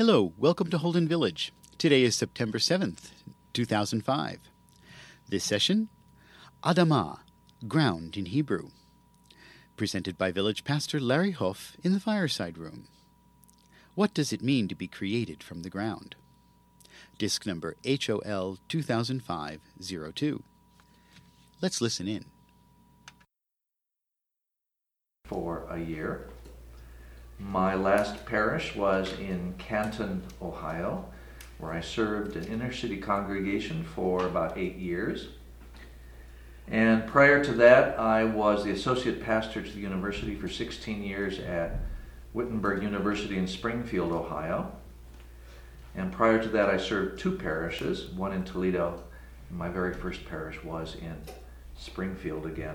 Hello, welcome to Holden Village. Today is September 7th, 2005. This session, Adamah, ground in Hebrew. Presented by Village Pastor Larry Huff in the fireside room. What does it mean to be created from the ground? Disc number HOL 2005-02. Let's listen in. For a year. My last parish was in Canton, Ohio, where I served an inner city congregation for about 8 years. And prior to that, I was the associate pastor to the university for 16 years at Wittenberg University in Springfield, Ohio. And prior to that, I served 2 parishes, one in Toledo, and my very first parish was in Springfield again.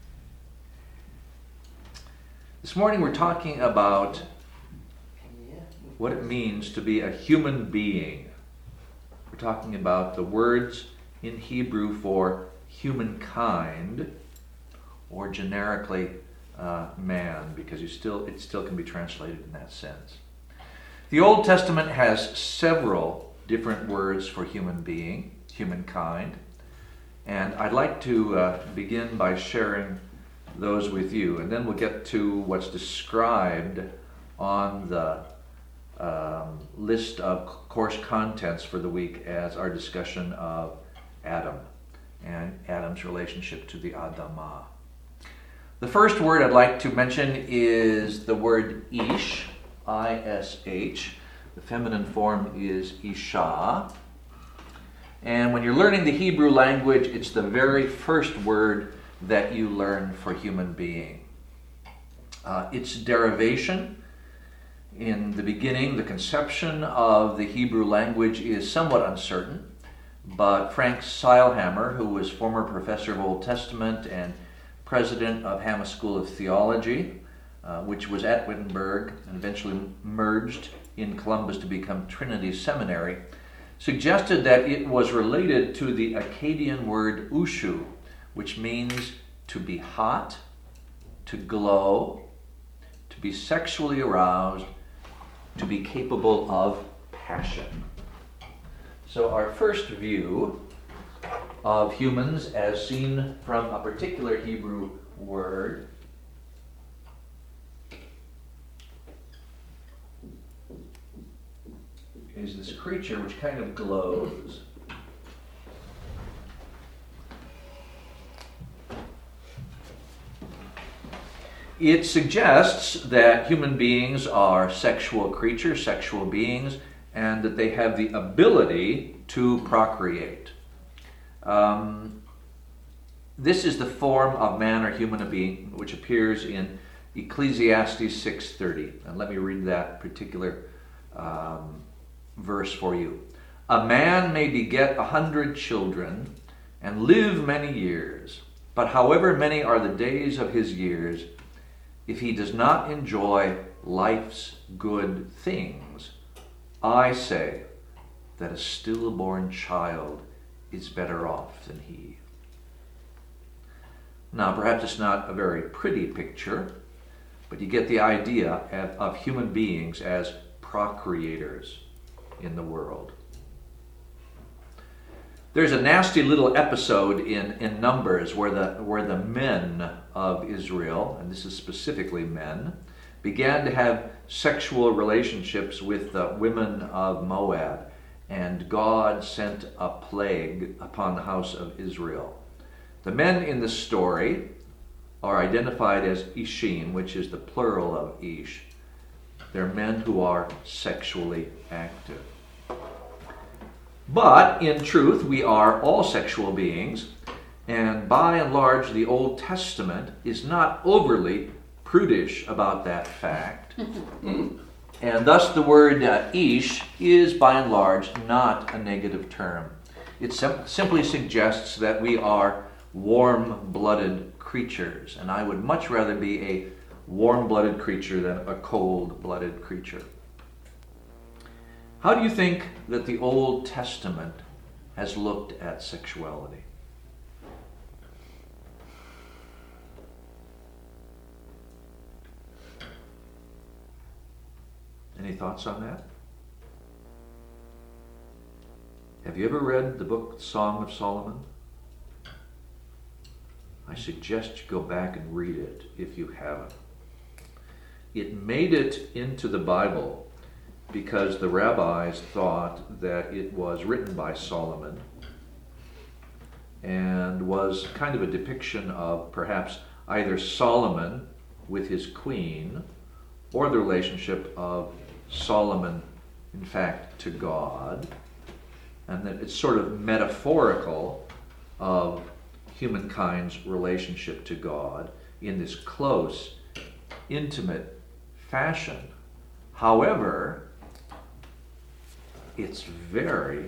This morning we're talking about what it means to be a human being. We're talking about the words in Hebrew for humankind, or generically man, because it still can be translated in that sense. The Old Testament has several different words for human being, humankind, and I'd like to begin by sharing those with you, and then we'll get to what's described on the list of course contents for the week as our discussion of Adam and Adam's relationship to the Adamah. The first word I'd like to mention is the word ish, I-S-H. The feminine form is isha. And when you're learning the Hebrew language, it's the very first word that you learn for human being. Its derivation in the beginning, the conception of the Hebrew language is somewhat uncertain, but Frank Seilhammer, who was former professor of Old Testament and president of Hamma School of Theology, which was at Wittenberg and eventually merged in Columbus to become Trinity Seminary, suggested that it was related to the Akkadian word ushu, which means to be hot, to glow, to be sexually aroused, to be capable of passion. So our first view of humans as seen from a particular Hebrew word is this creature which kind of glows. It suggests that human beings are sexual creatures, sexual beings, and that they have the ability to procreate. This is the form of man or human being which appears in Ecclesiastes 6:30. And let me read that particular verse for you. A man may beget 100 children and live many years, but however many are the days of his years, if he does not enjoy life's good things, I say that a stillborn child is better off than he. Now, perhaps it's not a very pretty picture, but you get the idea of human beings as procreators in the world. There's a nasty little episode in Numbers where the men of Israel, and this is specifically men, began to have sexual relationships with the women of Moab, and God sent a plague upon the house of Israel. The men in the story are identified as Ishim, which is the plural of Ish. They're men who are sexually active. But in truth, we are all sexual beings, and by and large, the Old Testament is not overly prudish about that fact. And thus the word ish is by and large not a negative term. It simply suggests that we are warm-blooded creatures, and I would much rather be a warm-blooded creature than a cold-blooded creature. How do you think that the Old Testament has looked at sexuality? Any thoughts on that? Have you ever read the book Song of Solomon? I suggest you go back and read it if you haven't. It made it into the Bible because the rabbis thought that it was written by Solomon and was kind of a depiction of perhaps either Solomon with his queen or the relationship of Solomon, in fact, to God, and that it's sort of metaphorical of humankind's relationship to God in this close, intimate fashion. However, it's very,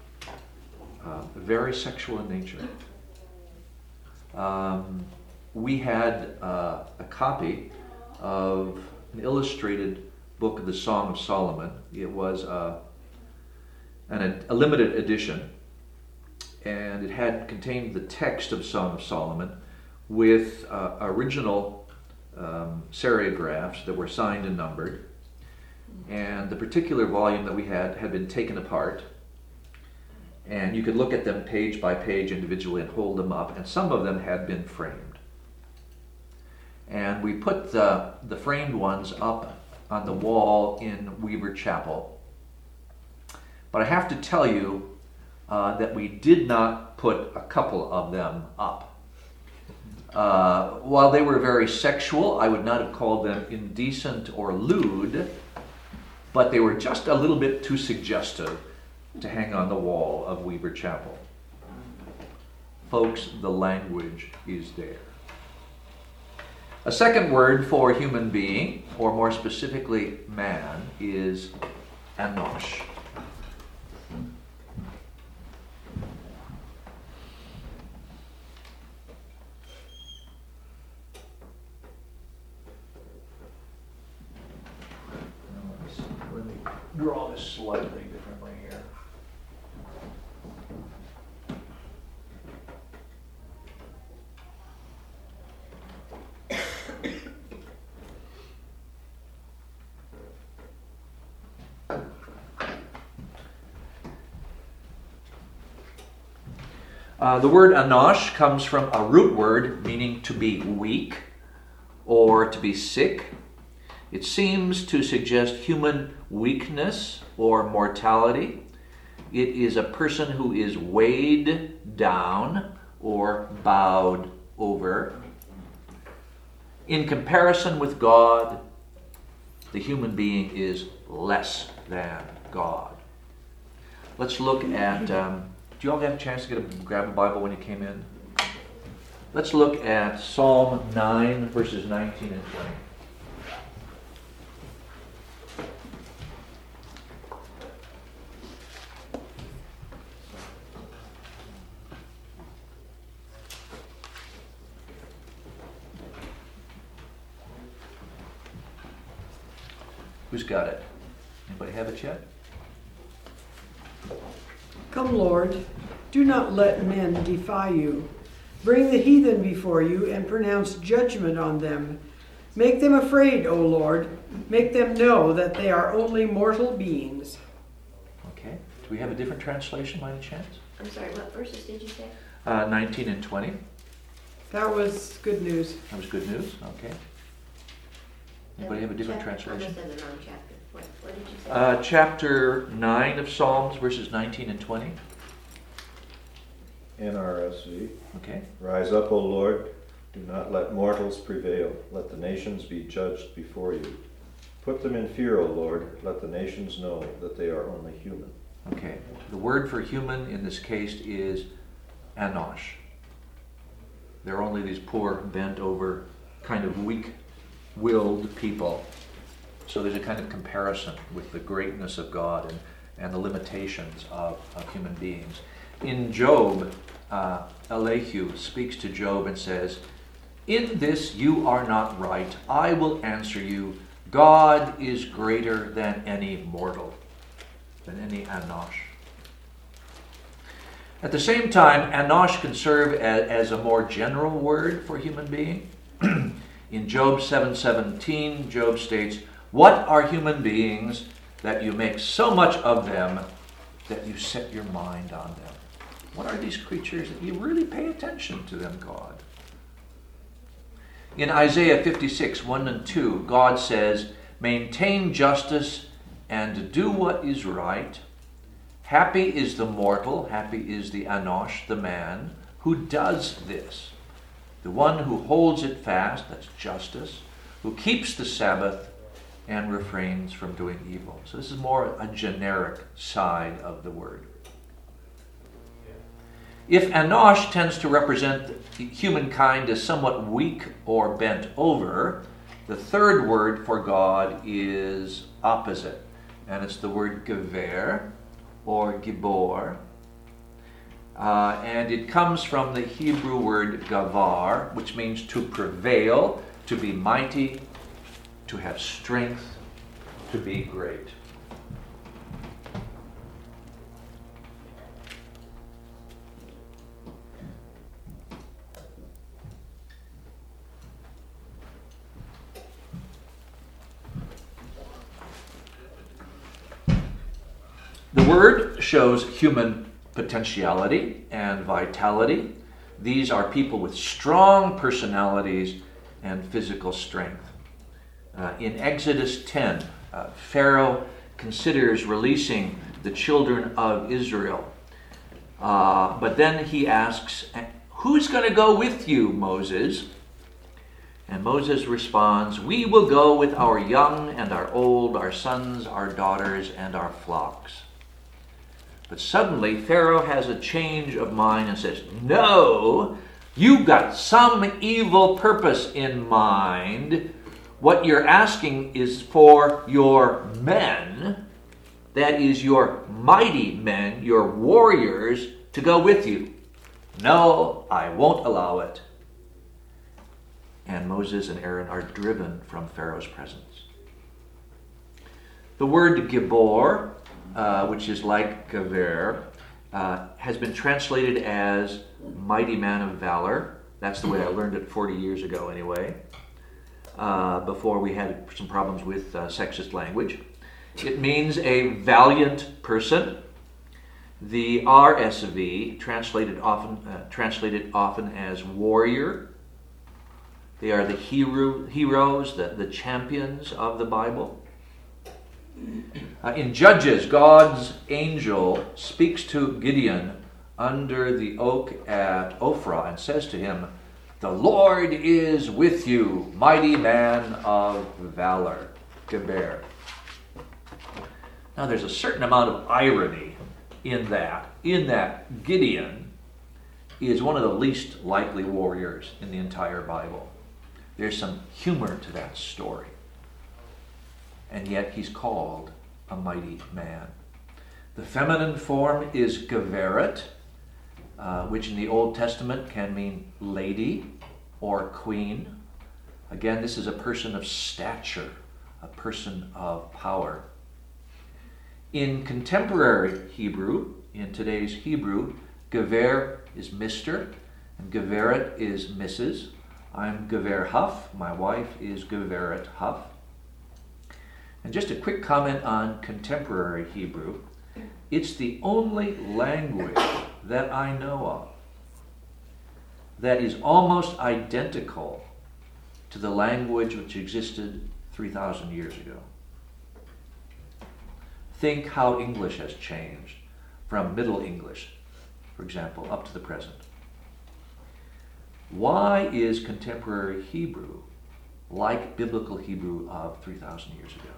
very sexual in nature. We had a copy of an illustrated book of the Song of Solomon. It was a limited edition, and it had contained the text of Song of Solomon with original serigraphs that were signed and numbered. And the particular volume that we had been taken apart, and you could look at them page by page individually and hold them up, and some of them had been framed. And we put the framed ones up on the wall in Weaver Chapel. But I have to tell you that we did not put a couple of them up. While they were very sexual, I would not have called them indecent or lewd, but they were just a little bit too suggestive to hang on the wall of Weaver Chapel. Folks, the language is there. A second word for human being, or more specifically man, is Enosh. Let me draw this slightly differently here. The word Enosh comes from a root word meaning to be weak or to be sick. It seems to suggest human weakness or mortality. It is a person who is weighed down or bowed over. In comparison with God, the human being is less than God. Let's look at, do you all have a chance to grab a Bible when you came in? Let's look at Psalm 9, verses 19 and 20. Who's got it? Anybody have it yet? Come, Lord, do not let men defy you. Bring the heathen before you and pronounce judgment on them. Make them afraid, O Lord. Make them know that they are only mortal beings. Okay. Do we have a different translation by any chance? I'm sorry, what verses did you say? 19 and 20. That was good news. That was good news? Okay. Anybody have a different translation? I must have the wrong chapter. What did you say? Chapter 9 of Psalms, verses 19 and 20. NRSV. Okay. Rise up, O Lord. Do not let mortals prevail. Let the nations be judged before you. Put them in fear, O Lord. Let the nations know that they are only human. Okay. The word for human in this case is Enosh. They're only these poor, bent over, kind of weak-willed people. So there's a kind of comparison with the greatness of God and the limitations of human beings. In Job, Elihu speaks to Job and says, "In this you are not right. I will answer you. God is greater than any mortal," than any Enosh. At the same time, Enosh can serve as a more general word for human being. In Job 7:17, Job states, "What are human beings that you make so much of them that you set your mind on them? What are these creatures that you really pay attention to them, God? In Isaiah 56, 1 and 2, God says, maintain justice and do what is right. Happy is the mortal, happy is the Anosh, the man, who does this. The one who holds it fast, that's justice, who keeps the Sabbath and refrains from doing evil. So this is more a generic side of the word. If Anosh tends to represent humankind as somewhat weak or bent over, the third word for God is opposite. And it's the word gever or gibor. And it comes from the Hebrew word gavar, which means to prevail, to be mighty, to have strength, to be great. The word shows human potentiality and vitality. These are people with strong personalities and physical strength. In Exodus 10, Pharaoh considers releasing the children of Israel. But then he asks, who's going to go with you, Moses? And Moses responds, we will go with our young and our old, our sons, our daughters, and our flocks. But suddenly, Pharaoh has a change of mind and says, no, you've got some evil purpose in mind. What you're asking is for your men, that is your mighty men, your warriors, to go with you. No, I won't allow it. And Moses and Aaron are driven from Pharaoh's presence. The word Gibor, which is like Gever, has been translated as mighty man of valor. That's the way I learned it 40 years ago anyway, before we had some problems with sexist language. It means a valiant person. The RSV, translated often as warrior. They are the heroes, the champions of the Bible. In Judges, God's angel speaks to Gideon under the oak at Ophrah and says to him, the Lord is with you, mighty man of valor. Geber. Now there's a certain amount of irony in that Gideon is one of the least likely warriors in the entire Bible. There's some humor to that story. And yet he's called a mighty man. The feminine form is Geveret, which in the Old Testament can mean lady or queen. Again, this is a person of stature, a person of power. In contemporary Hebrew, in today's Hebrew, Gever is Mr. and Geveret is Mrs. I'm Gever Huff. My wife is Geveret Huff. And just a quick comment on contemporary Hebrew. It's the only language that I know of that is almost identical to the language which existed 3,000 years ago. Think how English has changed from Middle English, for example, up to the present. Why is contemporary Hebrew like biblical Hebrew of 3,000 years ago?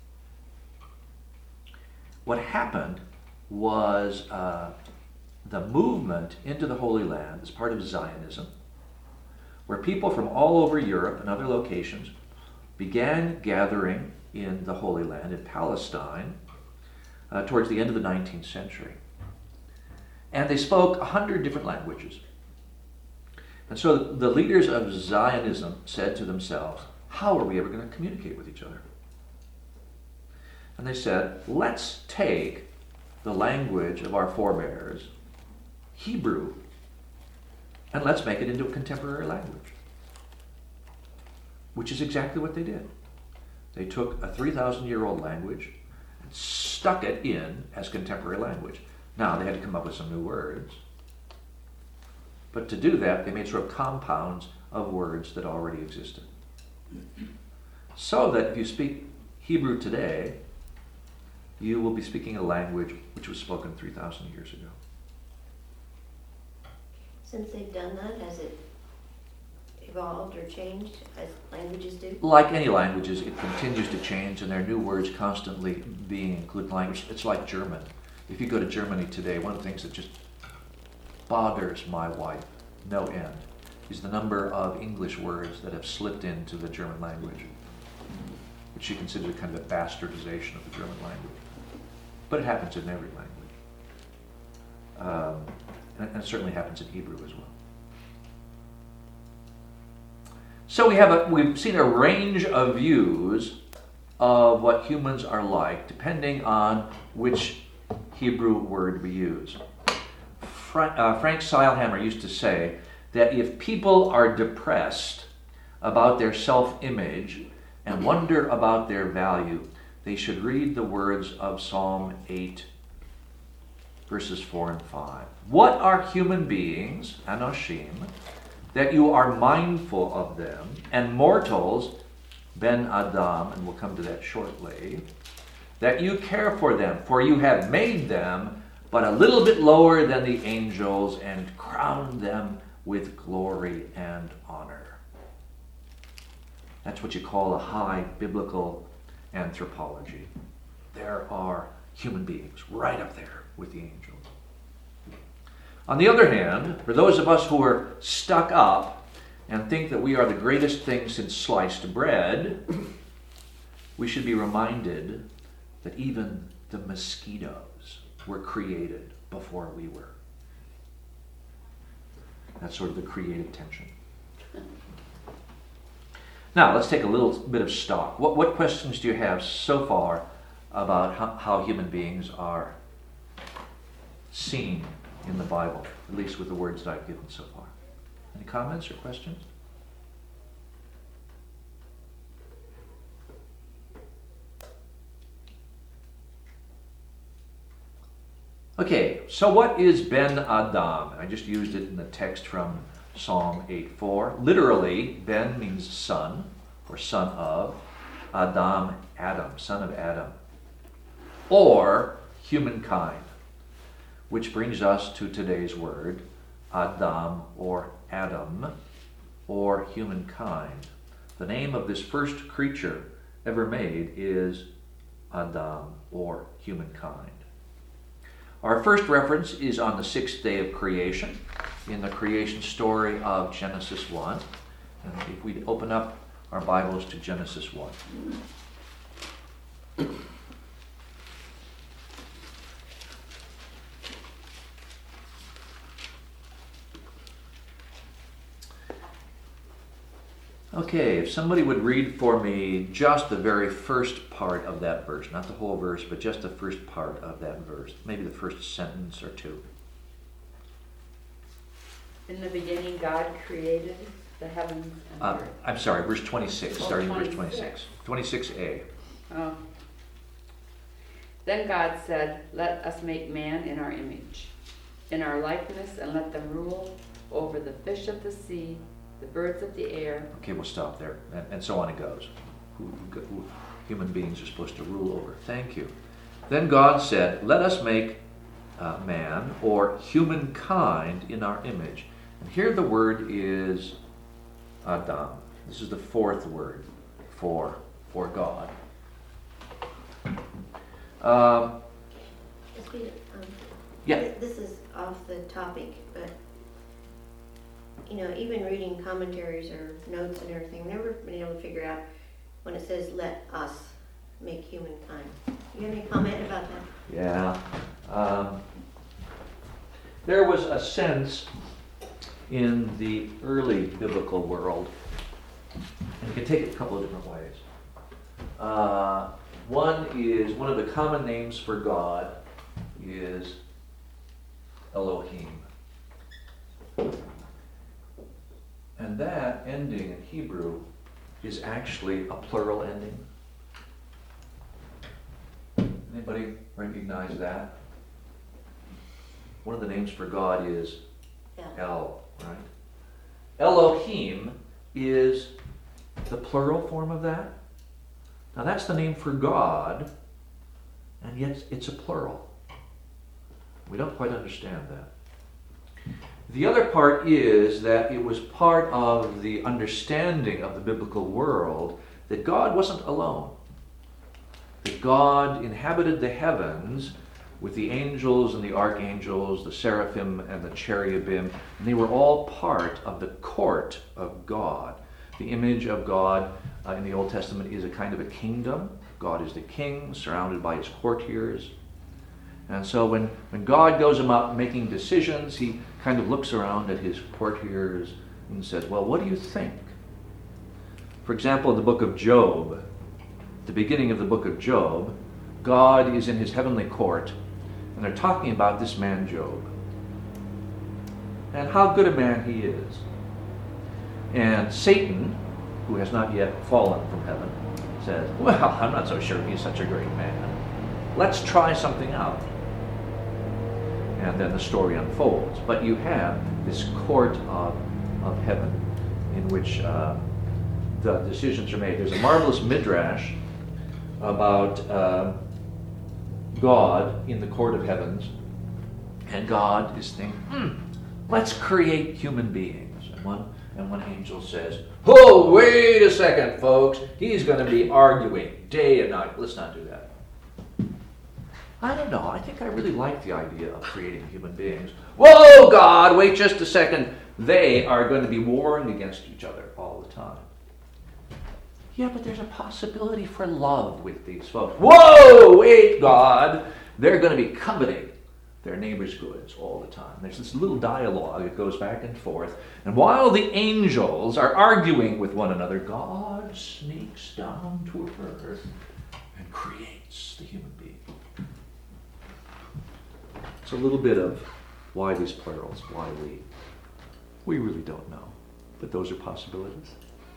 What happened was the movement into the Holy Land as part of Zionism, where people from all over Europe and other locations began gathering in the Holy Land, in Palestine, towards the end of the 19th century. And they spoke 100 different languages. And so the leaders of Zionism said to themselves, how are we ever going to communicate with each other? And they said, let's take the language of our forebears, Hebrew, and let's make it into a contemporary language. Which is exactly what they did. They took a 3,000-year-old language and stuck it in as contemporary language. Now, they had to come up with some new words. But to do that, they made sort of compounds of words that already existed. So that if you speak Hebrew today, you will be speaking a language which was spoken 3,000 years ago. Since they've done that, has it evolved or changed as languages do? Like any languages, it continues to change, and there are new words constantly being included in language. It's like German. If you go to Germany today, one of the things that just bothers my wife no end is the number of English words that have slipped into the German language, which she considers kind of a bastardization of the German language. But it happens in every language. And it certainly happens in Hebrew as well. So we've seen a range of views of what humans are like, depending on which Hebrew word we use. Frank Seilhammer used to say that if people are depressed about their self-image and wonder about their value, they should read the words of Psalm 8, verses 4 and 5. What are human beings, Anoshim, that you are mindful of them, and mortals, Ben Adam, and we'll come to that shortly, that you care for them, for you have made them but a little bit lower than the angels and crowned them with glory and honor. That's what you call a high biblical anthropology. There are human beings right up there with the angels. On the other hand, for those of us who are stuck up and think that we are the greatest thing since sliced bread, we should be reminded that even the mosquitoes were created before we were. That's sort of the creative tension. Now, let's take a little bit of stock. What questions do you have so far about how human beings are seen in the Bible, at least with the words that I've given so far? Any comments or questions? Okay, so what is Ben Adam? I just used it in the text from Psalm 8:4. Literally, Ben means son, or son of. Adam, Adam, son of Adam. Or humankind, which brings us to today's word, Adam, or Adam, or humankind. The name of this first creature ever made is Adam, or humankind. Our first reference is on the sixth day of creation, in the creation story of Genesis 1. And if we open up our Bibles to Genesis 1. Okay, if somebody would read for me just the very first part of that verse, not the whole verse, but just the first part of that verse, maybe the first sentence or two. In the beginning, God created the heavens and the earth. I'm sorry, verse 26, starting verse 26. 26a. Oh. Then God said, "Let us make man in our image, in our likeness, and let them rule over the fish of the sea, the birds of the air." Okay, we'll stop there. And so on it goes. Who human beings are supposed to rule over. Thank you. Then God said, "Let us make man, or humankind, in our image." And here the word is Adam. This is the fourth word for God. Yeah. This is off the topic, but even reading commentaries or notes and everything, I've never been able to figure out when it says "let us make humankind." You have any comment about that? Yeah. There was a sense in the early biblical world, and you can take it a couple of different ways. One of the common names for God is Elohim. And that ending in Hebrew is actually a plural ending. And Anybody recognize that? One of the names for God is El, right? Elohim is the plural form of that. Now that's the name for God, and yet it's a plural. We don't quite understand that. The other part is that it was part of the understanding of the biblical world that God wasn't alone. That God inhabited the heavens with the angels and the archangels, the seraphim and the cherubim, and they were all part of the court of God. The image of God in the Old Testament is a kind of a kingdom. God is the king, surrounded by his courtiers. And so when God goes about making decisions, he kind of looks around at his courtiers and says, well, what do you think? For example, in the book of Job, at the beginning of the book of Job, God is in his heavenly court, and they're talking about this man Job and how good a man he is. And Satan, who has not yet fallen from heaven, says, well, I'm not so sure he's such a great man. Let's try something out. And then the story unfolds. But you have this court of heaven in which the decisions are made. There's a marvelous midrash about God in the court of heavens, and God is thinking, let's create human beings. And one angel says, oh, wait a second, folks. He's going to be arguing day and night. Let's not do that. I don't know. I think I really like the idea of creating human beings. Whoa, God, wait just a second. They are going to be warring against each other all the time. Yeah, but there's a possibility for love with these folks. Whoa, wait, God. They're going to be coveting their neighbor's goods all the time. There's this little dialogue that goes back and forth. And while the angels are arguing with one another, God sneaks down to earth and creates the human being. It's a little bit of why these plurals, why we really don't know. But those are possibilities.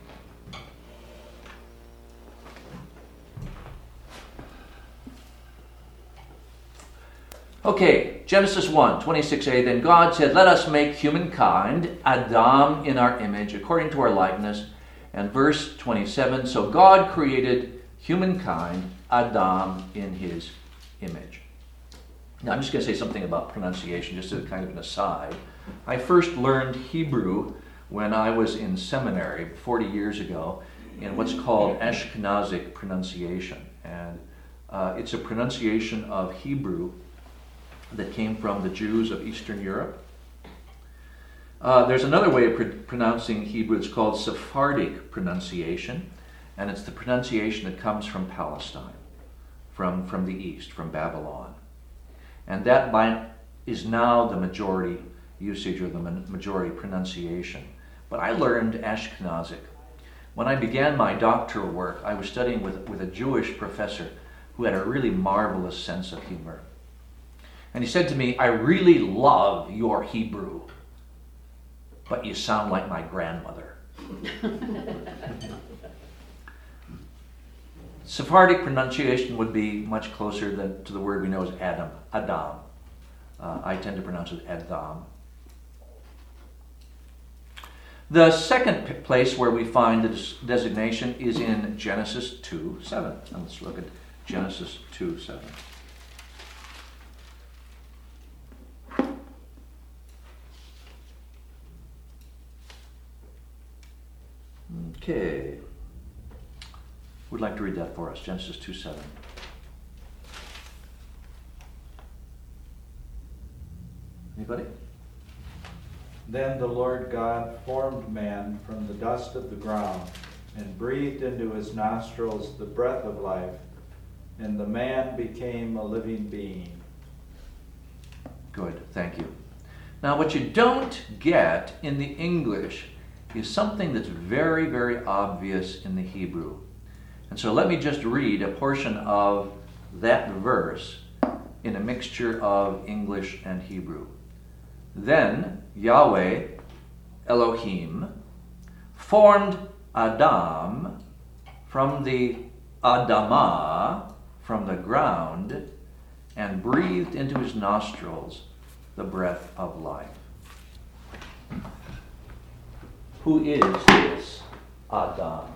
Okay, Genesis 1, 26a, then God said, let us make humankind, Adam, in our image, according to our likeness. And verse 27, so God created humankind, Adam, in his image. Now, I'm just going to say something about pronunciation, just as kind of an aside. I first learned Hebrew when I was in seminary 40 years ago in what's called Ashkenazic pronunciation. And it's a pronunciation of Hebrew that came from the Jews of Eastern Europe. There's another way of pronouncing Hebrew. It's called Sephardic pronunciation, and it's the pronunciation that comes from Palestine, from the east, from Babylon. And that is now the majority usage or the majority pronunciation. But I learned Ashkenazic. When I began my doctoral work, I was studying with a Jewish professor who had a really marvelous sense of humor. And he said to me, I really love your Hebrew, but you sound like my grandmother. Sephardic pronunciation would be much closer to the word we know as Adam. I tend to pronounce it Adam. The second place where we find the designation is in Genesis 2:7. And let's look at Genesis 2:7. Okay. Would like to read that for us, Genesis 2:7. Anybody? Then the Lord God formed man from the dust of the ground and breathed into his nostrils the breath of life, and the man became a living being. Good, thank you. Now, what you don't get in the English is something that's very, very obvious in the Hebrew. And so let me just read a portion of that verse in a mixture of English and Hebrew. Then Yahweh, Elohim, formed Adam from the Adamah, from the ground and breathed into his nostrils the breath of life. Who is this Adam?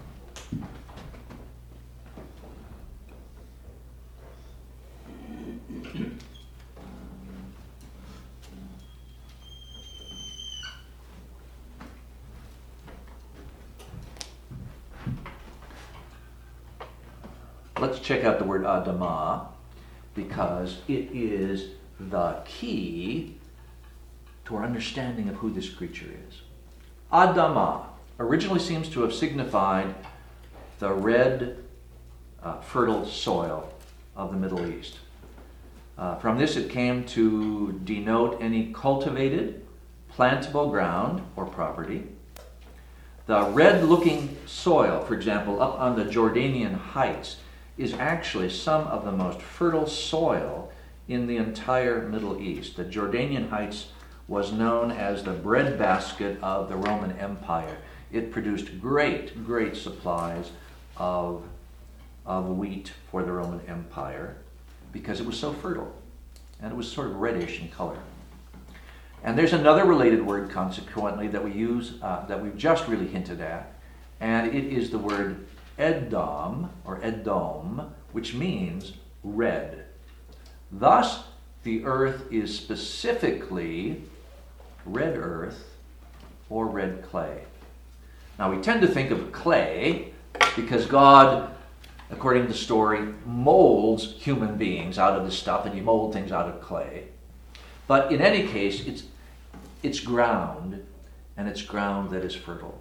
Let's check out the word Adamah, because it is the key to our understanding of who this creature is. Adamah originally seems to have signified the red, fertile soil of the Middle East. From this it came to denote any cultivated, plantable ground or property. The red-looking soil, for example, up on the Jordanian heights, is actually some of the most fertile soil in the entire Middle East. The Jordanian heights was known as the breadbasket of the Roman Empire. It produced great, great supplies of wheat for the Roman Empire because it was so fertile, and it was sort of reddish in color. And there's another related word, consequently, that we use, that we've just really hinted at, and it is the word Edom, or Edom, which means red. Thus, the earth is specifically red earth or red clay. Now, we tend to think of clay because God, according to the story, molds human beings out of the stuff, and you mold things out of clay. But in any case, it's ground, and it's ground that is fertile.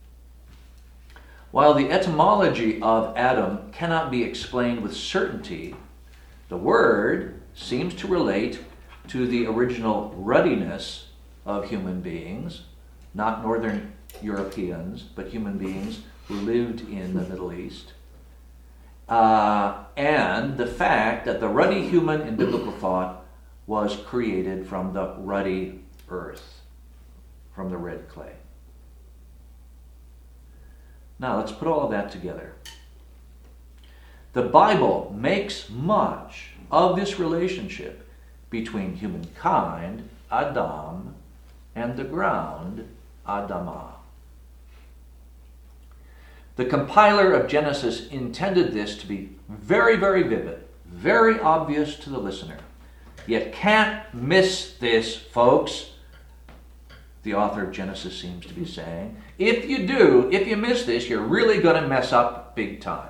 While the etymology of Adam cannot be explained with certainty, the word seems to relate to the original ruddiness of human beings, not Northern Europeans, but human beings who lived in the Middle East, and the fact that the ruddy human in biblical thought was created from the ruddy earth, from the red clay. Now, let's put all of that together. The Bible makes much of this relationship between humankind, Adam, and the ground, Adamah. The compiler of Genesis intended this to be very, very vivid, very obvious to the listener. You can't miss this, folks, the author of Genesis seems to be saying. If you do, if you miss this, you're really going to mess up big time.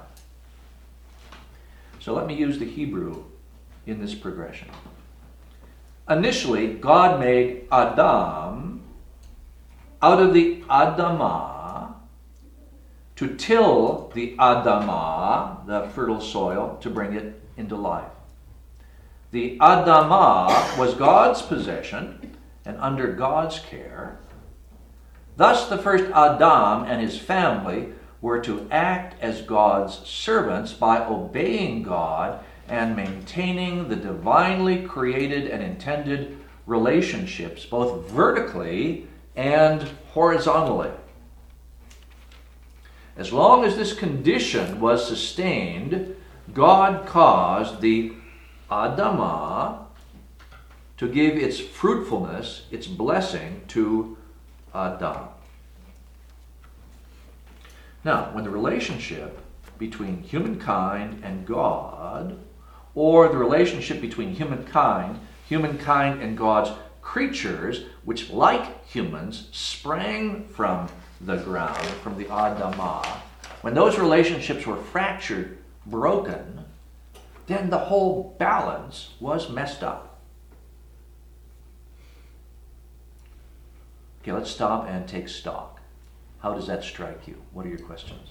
So let me use the Hebrew in this progression. Initially, God made Adam out of the Adamah to till the Adamah, the fertile soil, to bring it into life. The Adamah was God's possession and under God's care. Thus, the first Adam and his family were to act as God's servants by obeying God and maintaining the divinely created and intended relationships, both vertically and horizontally. As long as this condition was sustained, God caused the Adamah to give its fruitfulness, its blessing to Adam. Now, when the relationship between humankind and God, or the relationship between humankind and God's creatures, which like humans sprang from the ground, from the Adamah, when those relationships were fractured, broken, then the whole balance was messed up. Okay, let's stop and take stock. How does that strike you? What are your questions?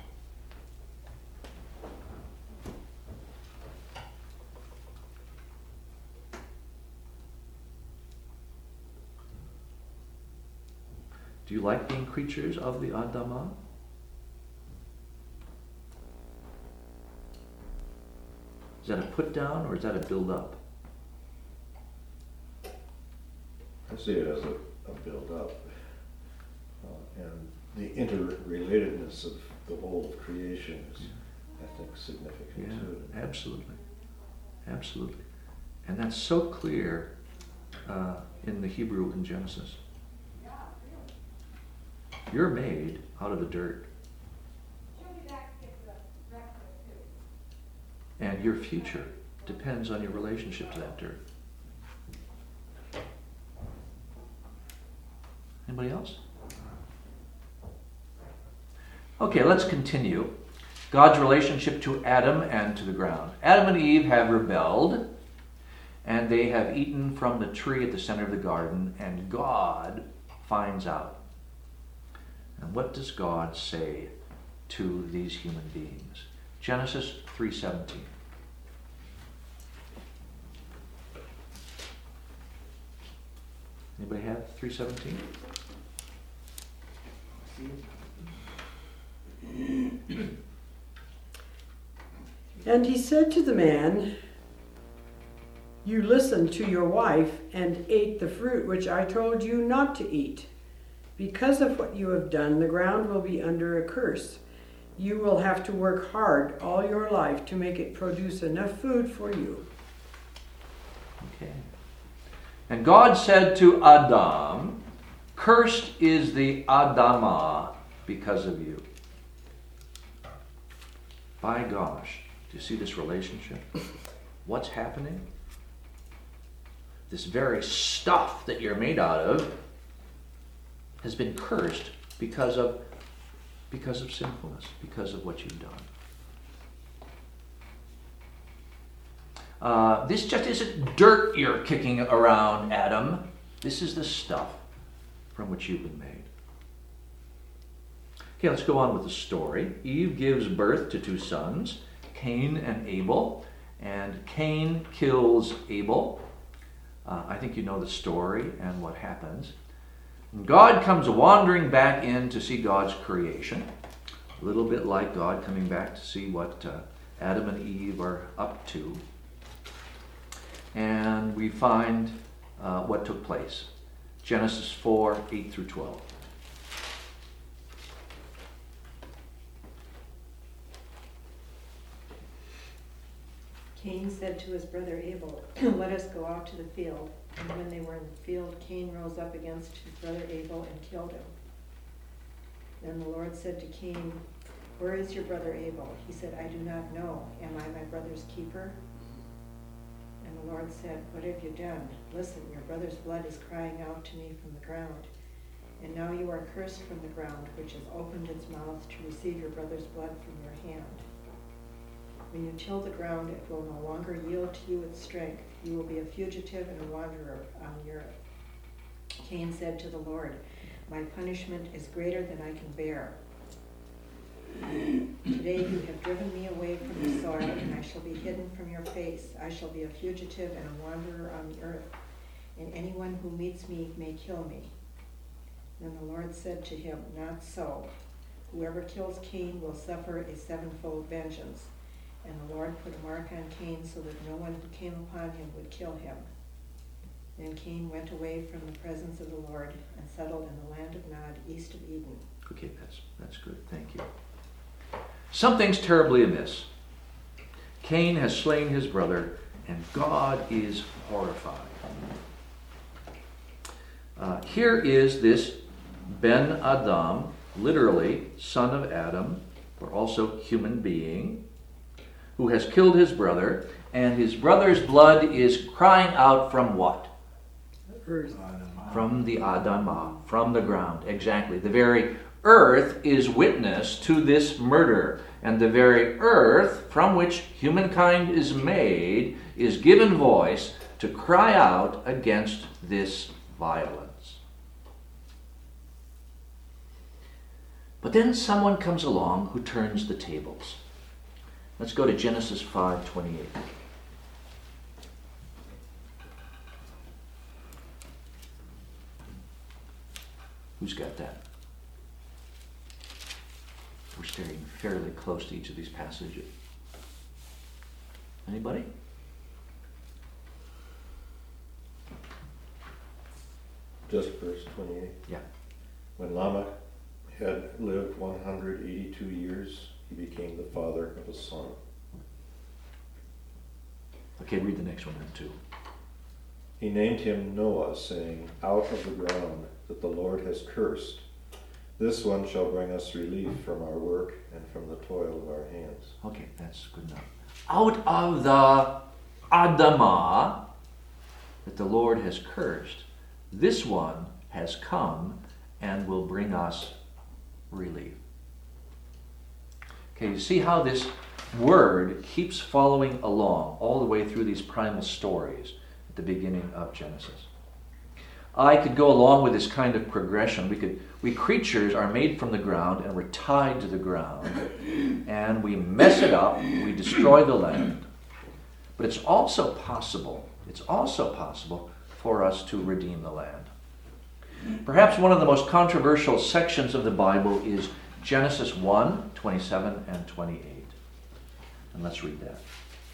Do you like being creatures of the Adamah? Is that a put down or is that a build up? I see it as a build-up, and the interrelatedness of the whole of creation is I think, significant Yeah, to it. absolutely. Absolutely. And that's so clear in the Hebrew in Genesis. You're made out of the dirt. And your future depends on your relationship to that dirt. Anybody else? Okay, let's continue. God's relationship to Adam and to the ground. Adam and Eve have rebelled, and they have eaten from the tree at the center of the garden, and God finds out. And what does God say to these human beings? Genesis 3:17. Anybody have 3:17? And he said to the man, "You listened to your wife and ate the fruit which I told you not to eat. Because of what you have done, the ground will be under a curse. You will have to work hard all your life to make it produce enough food for you." Okay. And God said to Adam, "Cursed is the Adamah because of you." By gosh, do you see this relationship? What's happening? This very stuff that you're made out of has been cursed because of sinfulness, because of what you've done. This just isn't dirt you're kicking around, Adam. This is the stuff from which you've been made. Okay, let's go on with the story. Eve gives birth to two sons, Cain and Abel, and Cain kills Abel. I think you know the story and what happens. God comes wandering back in to see God's creation, a little bit like God coming back to see what Adam and Eve are up to. And we find what took place. Genesis 4:8-12. Cain said to his brother Abel, "Let us go out to the field." And when they were in the field, Cain rose up against his brother Abel and killed him. Then the Lord said to Cain, "Where is your brother Abel?" He said, "I do not know. Am I my brother's keeper?" And the Lord said, "What have you done? Listen, your brother's blood is crying out to me from the ground. And now you are cursed from the ground, which has opened its mouth to receive your brother's blood from your hand. When you till the ground, it will no longer yield to you its strength. You will be a fugitive and a wanderer on the earth." Cain said to the Lord, "My punishment is greater than I can bear. Today you have driven me away from the soil, and I shall be hidden from your face. I shall be a fugitive and a wanderer on the earth, and anyone who meets me may kill me." Then the Lord said to him, "Not so. Whoever kills Cain will suffer a sevenfold vengeance." And the Lord put a mark on Cain so that no one who came upon him would kill him. Then Cain went away from the presence of the Lord and settled in the land of Nod, east of Eden. Okay, that's good. Thank you. Something's terribly amiss. Cain has slain his brother, and God is horrified. Here is this Ben Adam, literally son of Adam, or also human being, who has killed his brother, and his brother's blood is crying out from what? Earth. From the Adamah, from the ground, exactly. The very earth is witness to this murder, and the very earth from which humankind is made is given voice to cry out against this violence. But then someone comes along who turns the tables. Let's go to Genesis 5:28. Who's got that? We're staring fairly close to each of these passages. Anybody? Just verse 28. Yeah. When Lamech had lived 182 years, he became the father of a son. Okay, read the next one then too. He named him Noah, saying, out of the ground that the Lord has cursed, this one shall bring us relief from our work and from the toil of our hands. Okay, that's good enough. Out of the Adamah that the Lord has cursed, this one has come and will bring us relief. Okay, you see how this word keeps following along all the way through these primal stories at the beginning of Genesis. I could go along with this kind of progression. We creatures are made from the ground and we're tied to the ground, and we mess it up, we destroy the land. But it's also possible for us to redeem the land. Perhaps one of the most controversial sections of the Bible is Genesis 1, 27 and 28. And let's read that.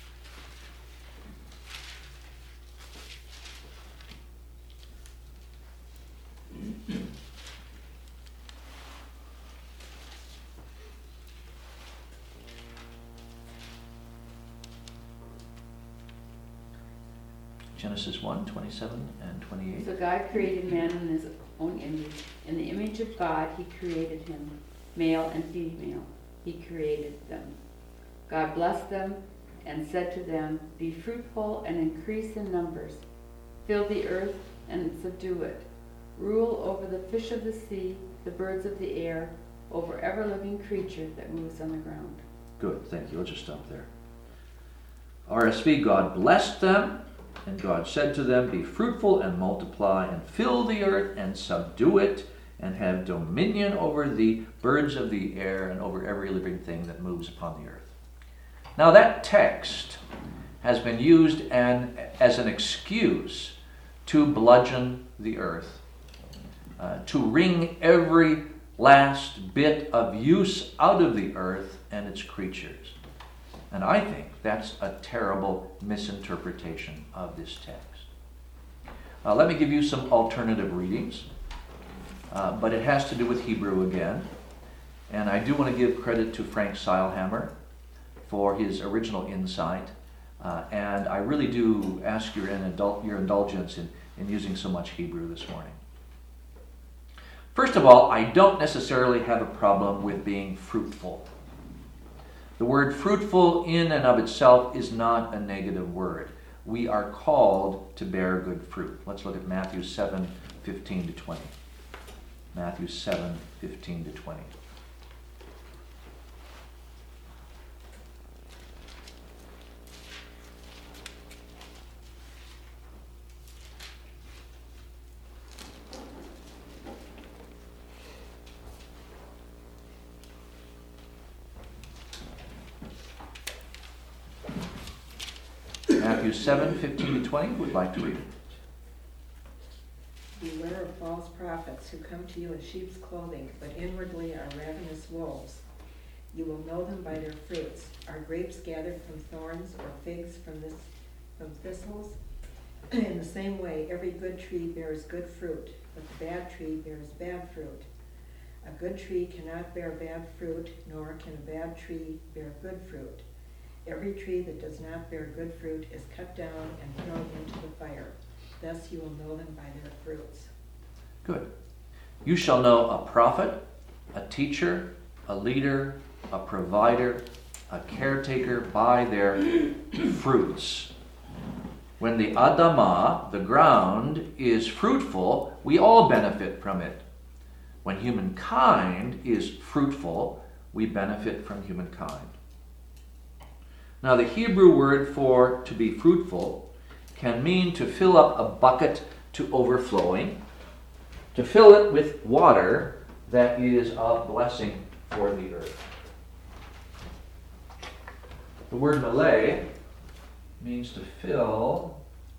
Genesis 1, 27 and 28. So God created man in his own image. In the image of God, he created him. Male and female, he created them. God blessed them and said to them, be fruitful and increase in numbers. Fill the earth and subdue it. Rule over the fish of the sea, the birds of the air, over every living creature that moves on the ground. Good, thank you. I'll just stop there. RSV, God blessed them, and God said to them, be fruitful and multiply, and fill the earth and subdue it, and have dominion over the birds of the air and over every living thing that moves upon the earth. Now that text has been used as an excuse to bludgeon the earth, to wring every last bit of use out of the earth and its creatures. And I think that's a terrible misinterpretation of this text. Let me give you some alternative readings, but it has to do with Hebrew again. And I do want to give credit to Frank Seilhammer for his original insight. And I really do ask your indulgence in using so much Hebrew this morning. First of all, I don't necessarily have a problem with being fruitful. The word fruitful in and of itself is not a negative word. We are called to bear good fruit. Let's look at Matthew 7, 15 to 20. Matthew 7, 15 to 20. Matthew 7, 15 to 20. Who would like to read it? Beware of false prophets who come to you in sheep's clothing, but inwardly are ravenous wolves. You will know them by their fruits. Are grapes gathered from thorns, or figs from thistles? In the same way, every good tree bears good fruit, but the bad tree bears bad fruit. A good tree cannot bear bad fruit, nor can a bad tree bear good fruit. Every tree that does not bear good fruit is cut down and thrown into the fire. Thus you will know them by their fruits. Good. You shall know a prophet, a teacher, a leader, a provider, a caretaker by their fruits. When the Adamah, the ground, is fruitful, we all benefit from it. When humankind is fruitful, we benefit from humankind. Now, the Hebrew word for to be fruitful can mean to fill up a bucket to overflowing, to fill it with water that is a blessing for the earth. The word malay means to fill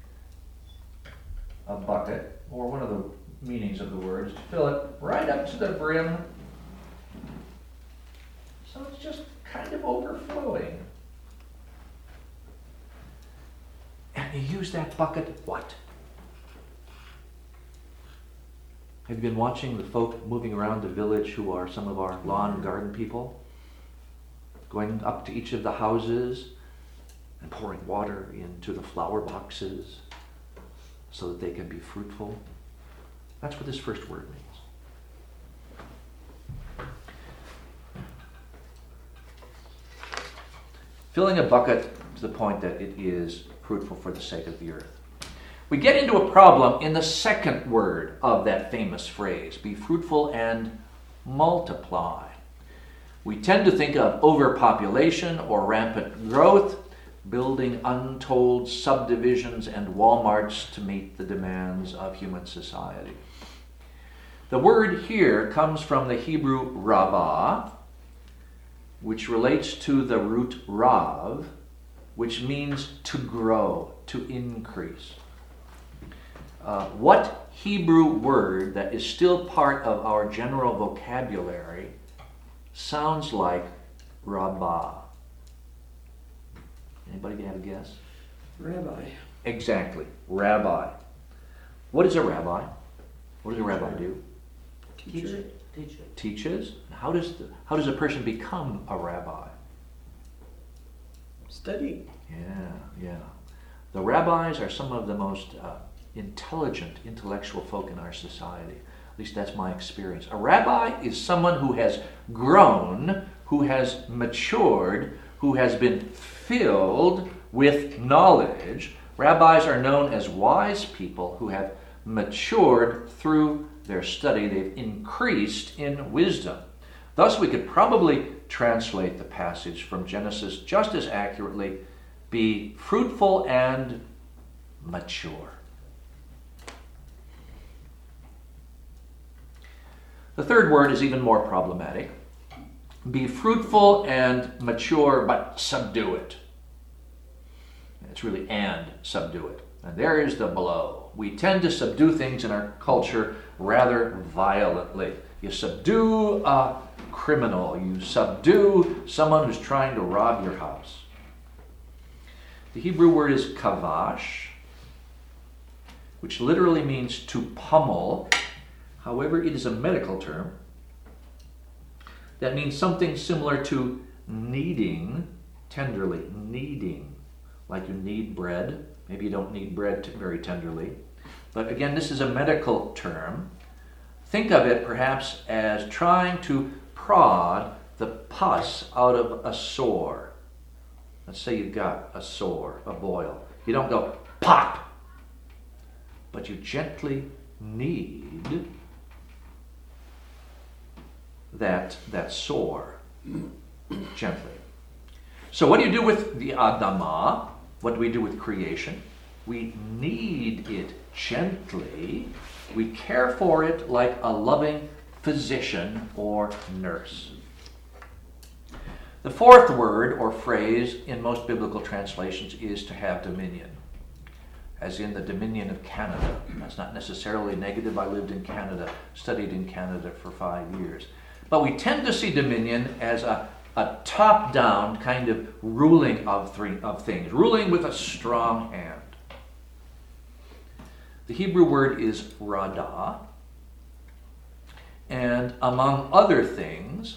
a bucket, or one of the meanings of the word is to fill it right up to the brim, so it's just kind of overflowing. And you use that bucket what? Have you been watching the folk moving around the village who are some of our lawn and garden people? going up to each of the houses and pouring water into the flower boxes so that they can be fruitful. That's what this first word means. Filling a bucket to the point that it is fruitful for the sake of the earth. We get into a problem in the second word of that famous phrase, be fruitful and multiply. We tend to think of overpopulation or rampant growth, building untold subdivisions and Walmarts to meet the demands of human society. The word here comes from the Hebrew rabbah, which relates to the root rav, which means to grow, to increase. What Hebrew word that is still part of our general vocabulary sounds like rabbah? Anybody have a guess? Rabbi. Exactly, rabbi. What is a rabbi? What does a rabbi do? Teacher. Teaches. How does a person become a rabbi? Study. Yeah. The rabbis are some of the most intelligent, intellectual folk in our society. At least that's my experience. A rabbi is someone who has grown, who has matured, who has been filled with knowledge. Rabbis are known as wise people who have matured through their study. They've increased in wisdom. Thus, we could probably translate the passage from Genesis just as accurately: be fruitful and mature. The third word is even more problematic. Be fruitful and mature, but subdue it. It's really and subdue it. And there is the blow. We tend to subdue things in our culture rather violently. You subdue a criminal. You subdue someone who's trying to rob your house. The Hebrew word is kavash, which literally means to pummel. However, it is a medical term that means something similar to kneading tenderly. Kneading, like you knead bread. Maybe you don't knead bread very tenderly. But again, this is a medical term. Think of it perhaps as trying to prod the pus out of a sore. Let's say you've got a sore, a boil. You don't go pop, but you gently knead that sore gently. So what do you do with the Adamah? What do we do with creation? We knead it gently. We care for it like a loving physician or nurse. The fourth word or phrase in most biblical translations is to have dominion, as in the Dominion of Canada. That's not necessarily negative. I lived in Canada, studied in Canada for 5 years. But we tend to see dominion as a top-down kind of ruling of things, ruling with a strong hand. The Hebrew word is radah, and among other things,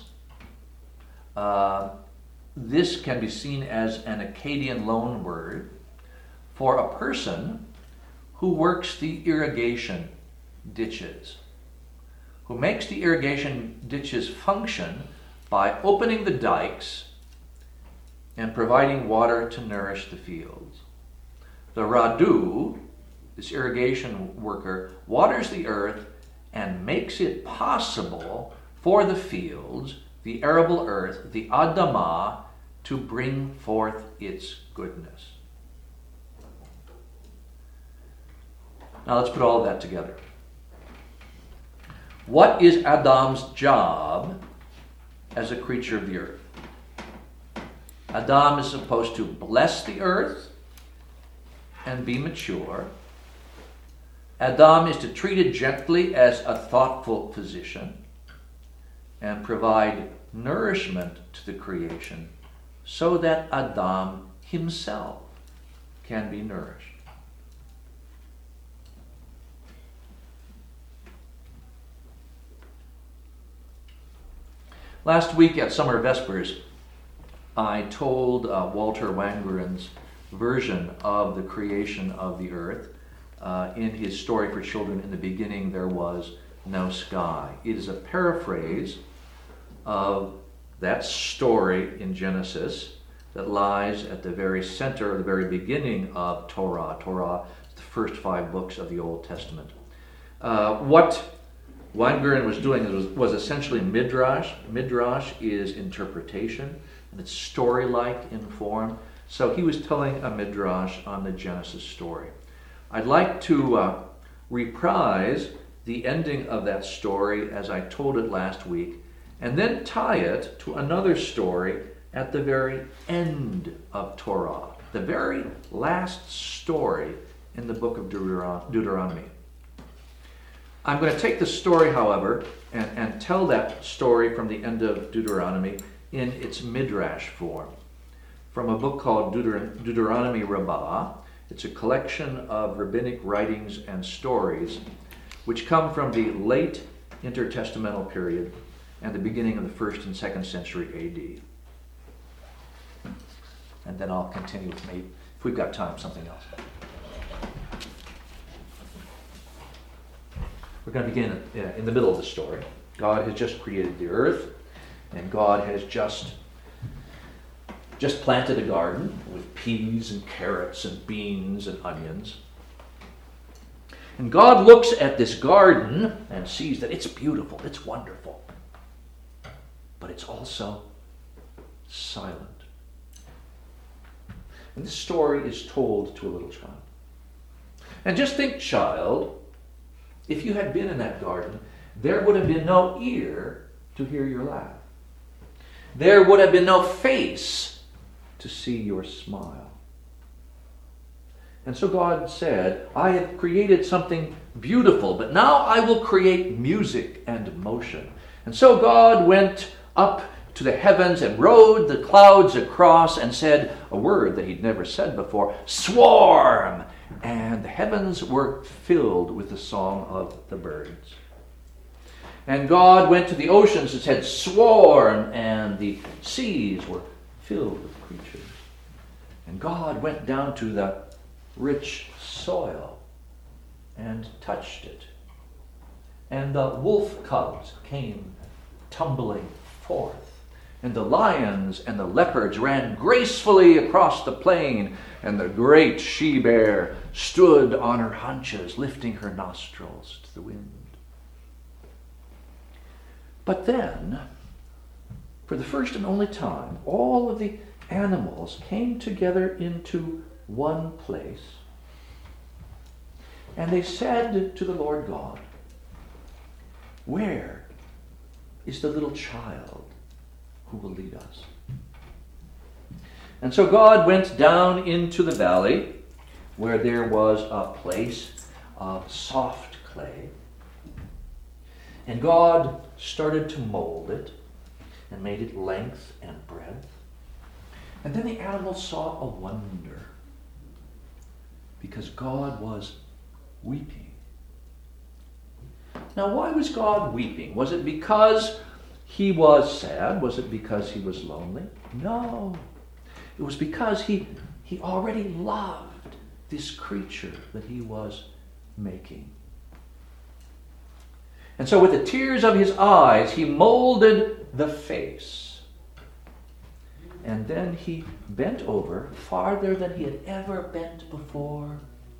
this can be seen as an Akkadian loan word for a person who works the irrigation ditches, who makes the irrigation ditches function by opening the dikes and providing water to nourish the fields. The Radu, this irrigation worker, waters the earth and makes it possible for the fields, the arable earth, the Adamah, to bring forth its goodness. Now let's put all of that together. What is Adam's job as a creature of the earth? Adam is supposed to bless the earth and be mature. Adam is to treat it gently as a thoughtful physician and provide nourishment to the creation so that Adam himself can be nourished. Last week at Summer Vespers, I told Walter Wangeren's version of the creation of the earth. In his story for children, in the beginning there was no sky. It is a paraphrase of that story in Genesis that lies at the very center, the very beginning of Torah. Torah is the first 5 books of the Old Testament. What Wangeren was doing was essentially midrash. Midrash is interpretation, and it's story-like in form. So he was telling a midrash on the Genesis story. I'd like to reprise the ending of that story as I told it last week, and then tie it to another story at the very end of Torah, the very last story in the book of Deuteronomy. I'm going to take the story, however, and tell that story from the end of Deuteronomy in its midrash form, from a book called Deuteronomy Rabbah. It's a collection of rabbinic writings and stories which come from the late intertestamental period and the beginning of the 1st and 2nd century AD. And then I'll continue with maybe, if we've got time, something else. We're going to begin in the middle of the story. God has just created the earth, and God has just planted a garden with peas and carrots and beans and onions. And God looks at this garden and sees that it's beautiful, it's wonderful, but it's also silent. And this story is told to a little child. And just think, child, if you had been in that garden, there would have been no ear to hear your laugh. There would have been no face to see your smile. And so God said, I have created something beautiful, but now I will create music and motion. And so God went up to the heavens and rode the clouds across and said a word that he'd never said before, swarm! And the heavens were filled with the song of the birds. And God went to the oceans and said, swarm! And the seas were filled with creatures. And God went down to the rich soil and touched it. And the wolf cubs came tumbling forth. And the lions and the leopards ran gracefully across the plain. And the great she-bear stood on her haunches, lifting her nostrils to the wind. But then, for the first and only time, all of the animals came together into one place. And they said to the Lord God, where is the little child who will lead us? And so God went down into the valley where there was a place of soft clay. And God started to mold it and made it length and breadth. And then the animals saw a wonder, because God was weeping. Now, why was God weeping? Was it because he was sad? Was it because he was lonely? No. It was because he already loved this creature that he was making. And so with the tears of his eyes, he molded the face. And then he bent over farther than he had ever bent before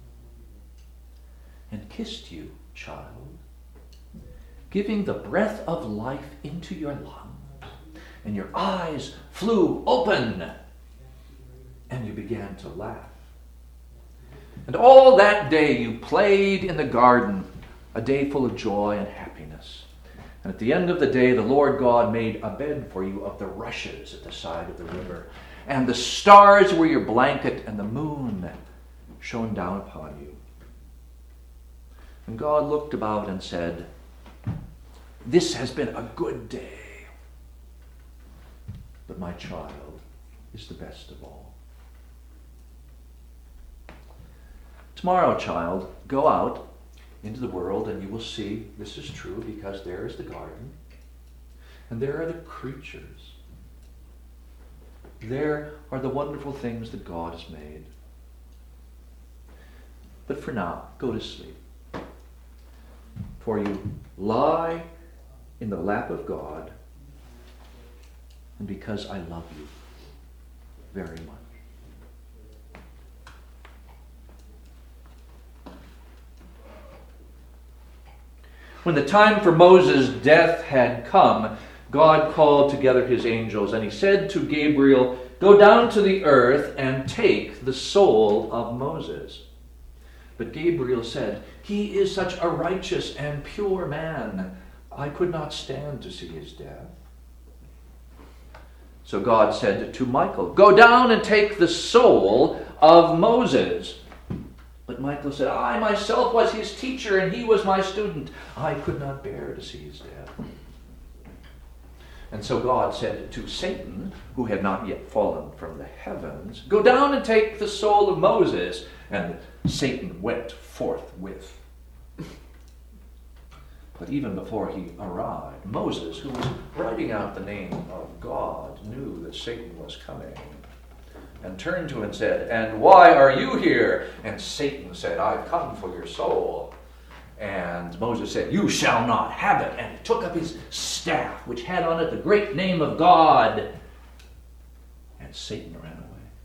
and kissed you, child, giving the breath of life into your lungs. And your eyes flew open, and you began to laugh. And all that day you played in the garden, a day full of joy and happiness. And at the end of the day, the Lord God made a bed for you of the rushes at the side of the river. And the stars were your blanket, and the moon shone down upon you. And God looked about and said, this has been a good day. But my child is the best of all. Tomorrow, child, go out into the world, and you will see this is true, because there is the garden, and there are the creatures. There are the wonderful things that God has made. But for now, go to sleep. For you lie in the lap of God, and because I love you very much. When the time for Moses' death had come, God called together his angels, and he said to Gabriel, "Go down to the earth and take the soul of Moses." But Gabriel said, "He is such a righteous and pure man. I could not stand to see his death." So God said to Michael, "Go down and take the soul of Moses." But Michael said, "I myself was his teacher, and he was my student. I could not bear to see his death." And so God said to Satan, who had not yet fallen from the heavens, "Go down and take the soul of Moses." And Satan went forthwith. But even before he arrived, Moses, who was writing out the name of God, knew that Satan was coming, and turned to him and said, "And why are you here?" And Satan said, "I've come for your soul." And Moses said, "You shall not have it." And he took up his staff, which had on it the great name of God. And Satan ran away.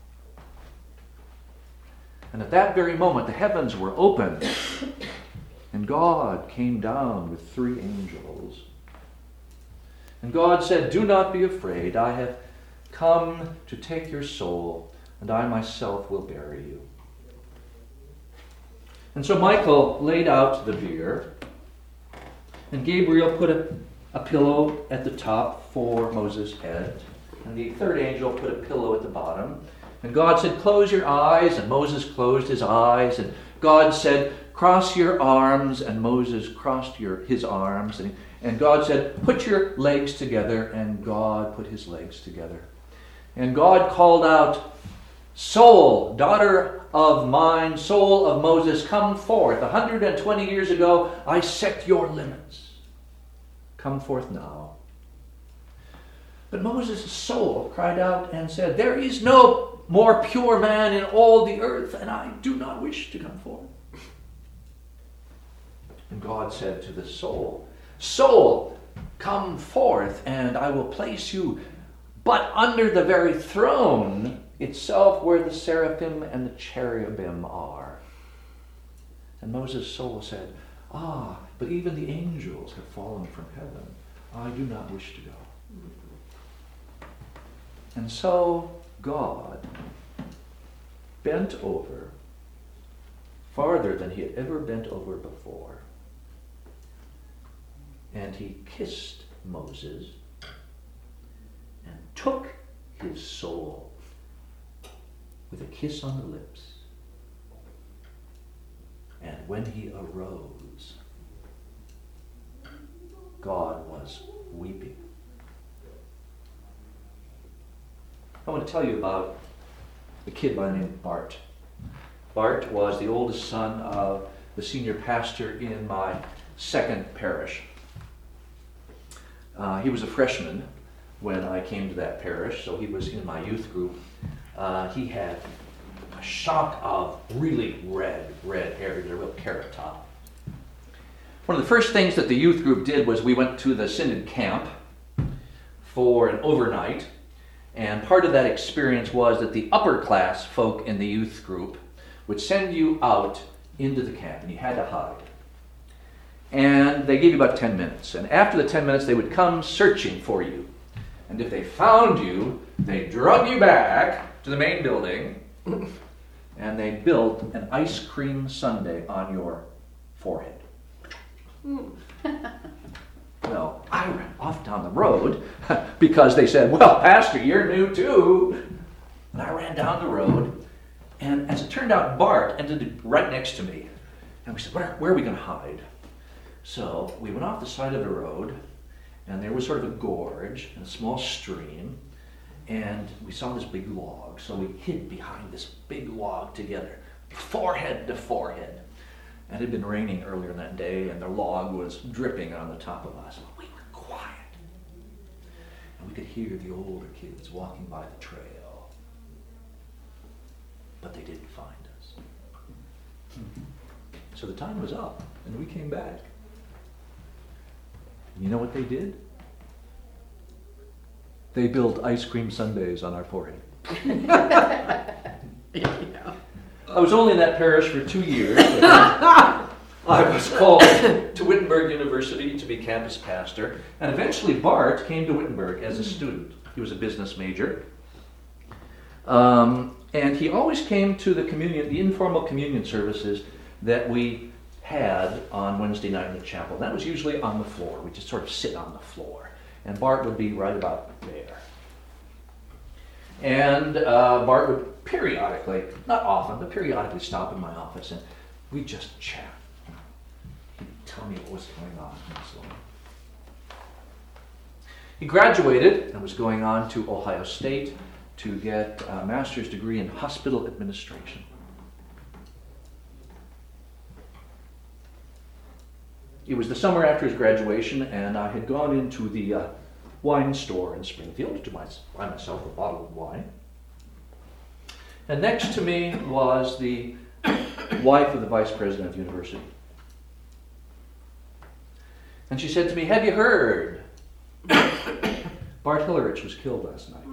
And at that very moment, the heavens were opened, and God came down with 3 angels. And God said, "Do not be afraid. I have come to take your soul, and I myself will bury you." And so Michael laid out the bier, and Gabriel put a pillow at the top for Moses' head, and the 3rd angel put a pillow at the bottom. And God said, "Close your eyes," and Moses closed his eyes, and God said, "Cross your arms," and Moses crossed his arms, and God said, "Put your legs together," and God put his legs together. And God called out, "Soul, daughter of mine, soul of Moses, come forth. 120 years ago, I set your limits. Come forth now." But Moses' soul cried out and said, "There is no more pure man in all the earth, and I do not wish to come forth." And God said to the soul, "Soul, come forth, and I will place you, but under the very throne itself where the seraphim and the cherubim are." And Moses' soul said, "But even the angels have fallen from heaven. I do not wish to go." And so God bent over farther than he had ever bent over before. And he kissed Moses and took his soul with a kiss on the lips. And when he arose, God was weeping. I want to tell you about a kid by the name of Bart. Bart was the oldest son of the senior pastor in my 2nd parish. He was a freshman when I came to that parish, so he was in my youth group. He had a shock of really red hair. He had a real carrot top. One of the first things that the youth group did was we went to the Synod camp for an overnight. And part of that experience was that the upper class folk in the youth group would send you out into the camp, and you had to hide. And they gave you about 10 minutes. And after the 10 minutes, they would come searching for you. And if they found you, they drug you back to the main building, and they built an ice cream sundae on your forehead. Well, I ran off down the road because they said, "Well, Pastor, you're new too." And I ran down the road, and as it turned out, Bart ended right next to me. And we said, where are we going to hide? So we went off the side of the road, and there was sort of a gorge and a small stream, and we saw this big log. So we hid behind this big log together, forehead to forehead. And it had been raining earlier that day, and the log was dripping on the top of us. But we were quiet. And we could hear the older kids walking by the trail. but they didn't find us. So the time was up, and we came back. And you know what they did? They built ice cream sundaes on our forehead. I was only in that parish for 2 years. I was called to Wittenberg University to be campus pastor, and eventually Bart came to Wittenberg as a student. He was a business major. And he always came to the informal communion services that we had on Wednesday night in the chapel. That was usually on the floor. We just sort of sit on the floor. And Bart would be right about there. And Bart would periodically, not often, but periodically stop in my office and we'd just chat. He'd tell me what was going on in his life. He graduated and was going on to Ohio State to get a master's degree in hospital administration. It was the summer after his graduation, and I had gone into the wine store in Springfield to buy myself a bottle of wine. And next to me was the wife of the vice president of the university. And she said to me, "Have you heard? Bart Hillerich was killed last night.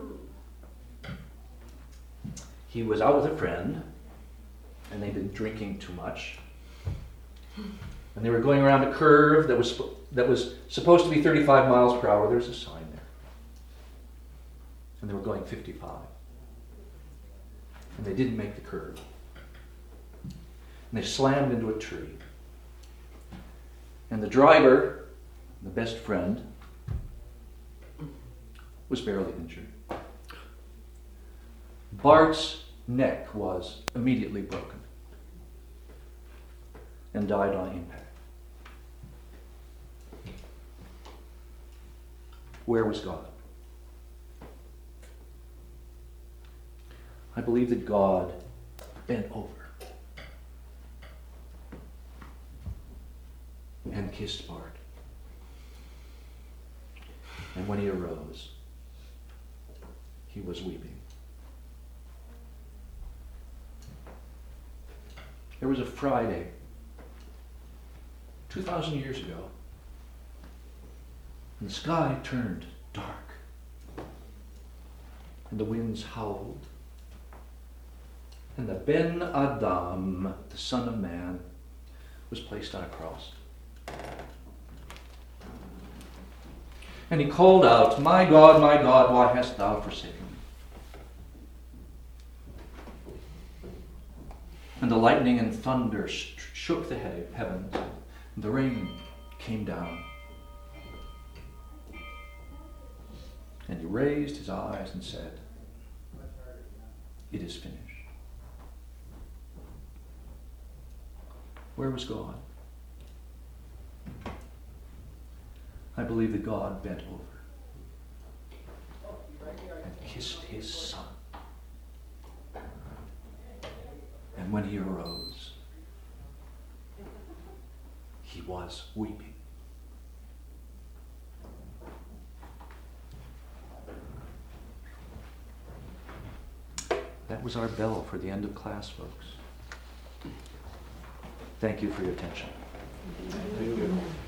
He was out with a friend, and they'd been drinking too much. And they were going around a curve that was supposed to be 35 miles per hour. There's a sign there. And they were going 55. And they didn't make the curve. And they slammed into a tree. And the driver, the best friend, was barely injured. Bart's neck was immediately broken and died on impact. Where was God? I believe that God bent over and kissed Bart. And when he arose, he was weeping. There was a Friday 2,000 years ago, and the sky turned dark, and the winds howled, and the Ben Adam, the Son of Man, was placed on a cross. And he called out, my God, why hast thou forsaken me?" And the lightning and thunder shook the heavens, and the rain came down. And he raised his eyes and said, "It is finished." Where was God? I believe that God bent over and kissed his Son. And when he arose, he was weeping. That was our bell for the end of class, folks. Thank you for your attention. Thank you.